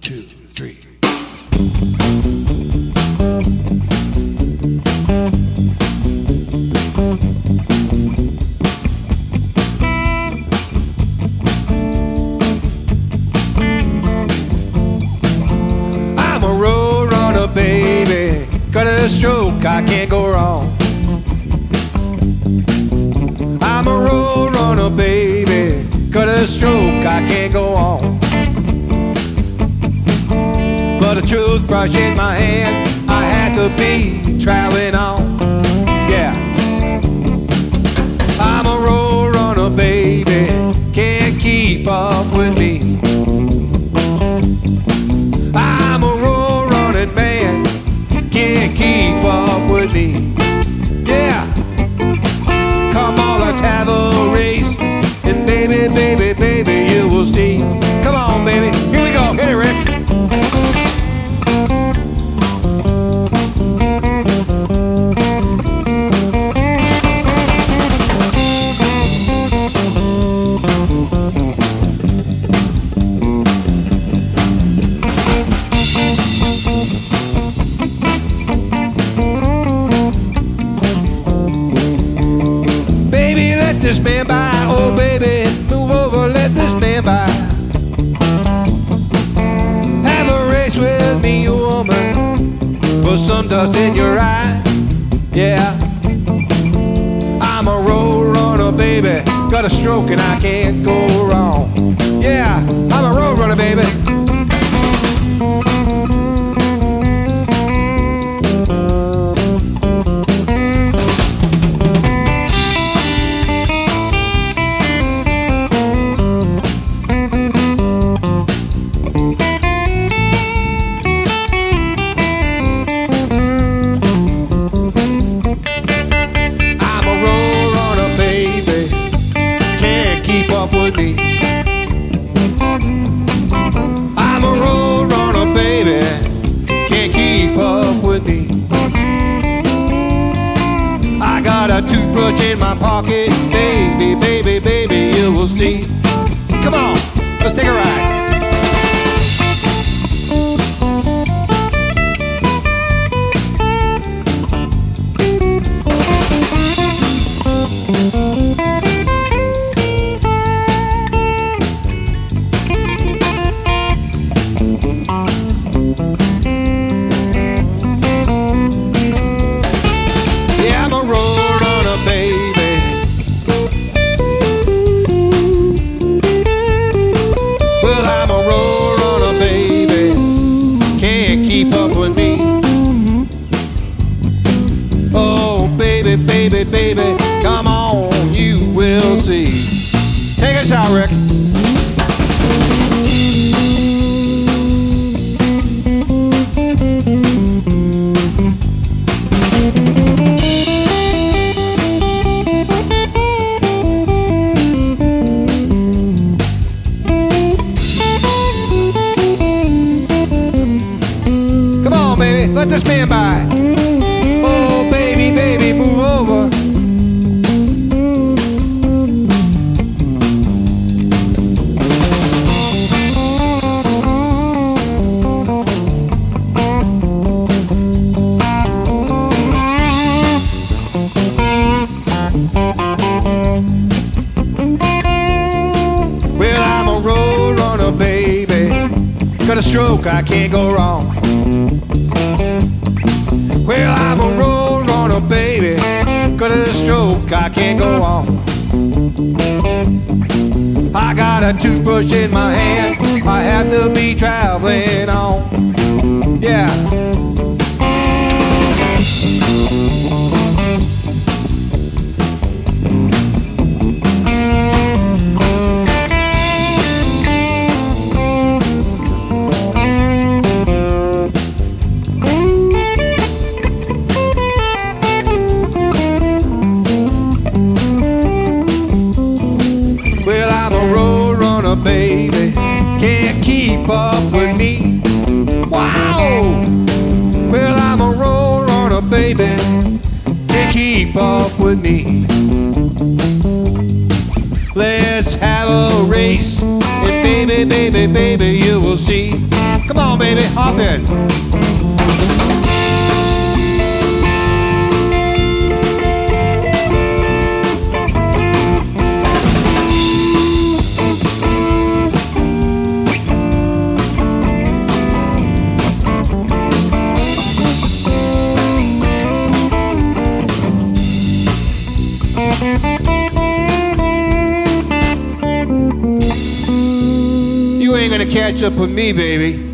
2, 3. I'm a road runner, baby. Got a stroke, I can't go wrong. I'm a road runner, baby. Got a stroke, I can't go on. But the toothbrush in my hand, I had to be traveling on. Yeah. I'm a road runner, baby. Can't keep up with me. I'm a road running man. Can't keep up with me. Yeah. Come on, let's have a race. And baby, baby, baby, you will see. Come on, baby. Here we go. Hit it, Rick. This man by, oh baby, move over, let this man by. Have a race with me, woman, put some dust in your eye. Yeah, I'm a road runner, baby, got a stroke and I can't go wrong. Yeah, I'm a road runner, baby. With me. I'm a road runner, baby. Can't keep up with me. I got a toothbrush in my pocket, baby, baby, baby, you will see. Come on, let's take a ride. Keep up with me. Oh, baby, baby, baby, come on, you will see. Take a shot, Rick. Let this man by. Oh, baby, baby, move over. Well, I'm a road runner, baby. Got a stroke, I can't go wrong. Well, I'm a road runner, baby. Got a stroke, I can't go on. I got a toothbrush in my hand, I have to be traveling on. Yeah. Baby, can't keep up with me. Wow! Well, I'm a road runner, baby. Can't keep up with me. Let's have a race. And baby, baby, baby, you will see. Come on, baby, hop in. You ain't gonna catch up with me, baby.